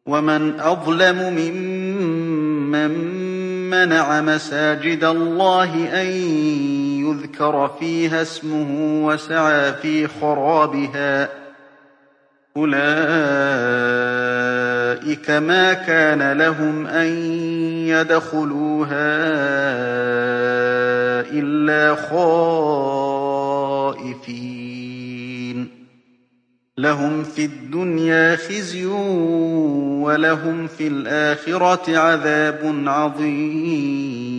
وَمَنْ أَظْلَمُ مِمَّن مَّنَعَ مَسَاجِدَ اللَّهِ أَن يُذْكَرَ فِيهَا اسْمُهُ وَسَعَىٰ فِي خَرَابِهَا ۚ أُولَٰئِكَ مَا كَانَ لَهُمْ أَن يَدْخُلُوهَا إِلَّا خَائِفِينَ ۚ لَهُمْ فِي الدُّنْيَا خِزْيٌ وَلَهُمْ فِي الْآخِرَةِ عَذَابٌ عَظِيمٌ